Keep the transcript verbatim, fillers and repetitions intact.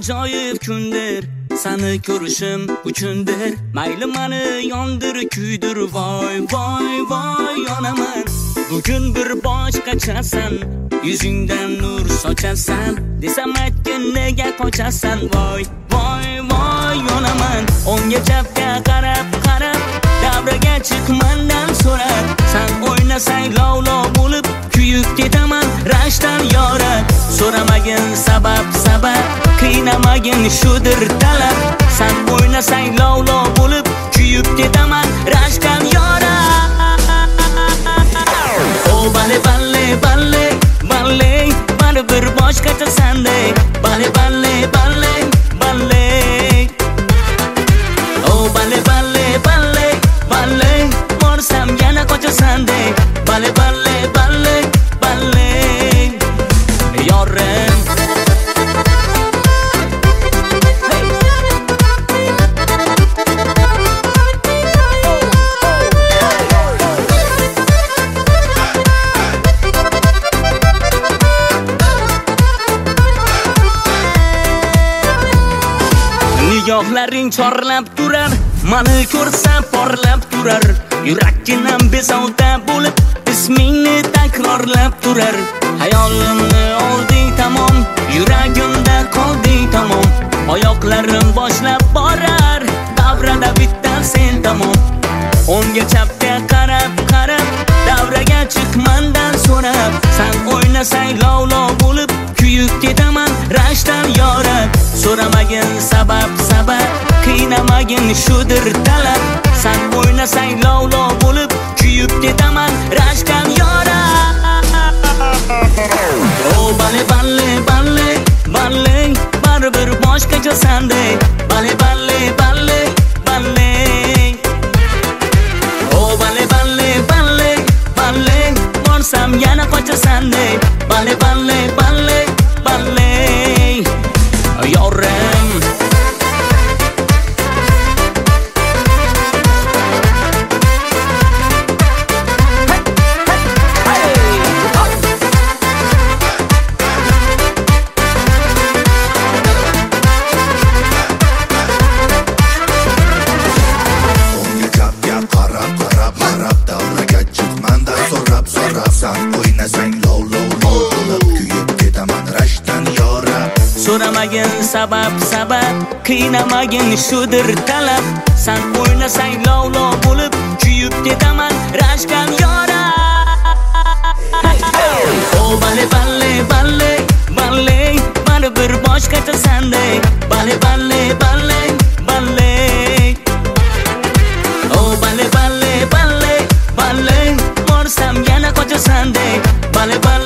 ajoyib kundir, seni ko'rishim uchundir. Mayli meni yondir, kuydir, voy voy voy yonaman. Bugun bir boshqachasan, yuzingdan nur sochasan. Desam aytgin nega qochasan, voy voy voy yonaman. O'ngga chapga qarab qarab, davraga chiq mendan so'rab. Sen o'ynasang lovlov bo'lib, kuyib ketaman rashdan yora. So'ramagin sabab sabab, qiynamagin shudir talab. Sen o'ynasang lovlov bo'lib, kuyib ketaman rashdan yora. Oh bale bale bale bale, bari bir boshqacha sendey. Bale bale bale bale, oh bale bale bale bale, borsam yana qochasan-dey. Bale bale bale bale yorim. Nigohlaring chorlab turar, meni ko'rsa porlab turar. Yurakkinam bezovta bo'lib, ismingni takrorlab turar. Hayolimni olding tamom, yuragimda qolding tamom. Oyoqlarim boshlab borar, davrada bitta sen tamom. O'ngga chapga qarab qarab, davraga chiq mendan so'rab. Sen o'ynasang lovlov bo'lib, kuyib ketaman rashdan yora. So'ramagin sabab sabab, qiynamagin shudir talab. Sen o'ynasang lovlov bo'lib, kuyib ketaman rashdan yora. Oh bale bale bale bale, baribir boshqacha sendey. Bale bale bale bale, oh bale bale bale bale, borsam yana qochasan-dey. Bale bale bale bale yorim. So'ramagin sabab sabab, qiynamagin shudir talab. Sen o'ynasang lovlov bo'lib, kuyib ketaman rashdan yora. Oh bale bale bale bale, baribir boshqacha sendey. Bale bale bale bale, oh bale bale bale bale, borsam yana qochasan-dey. Bale bale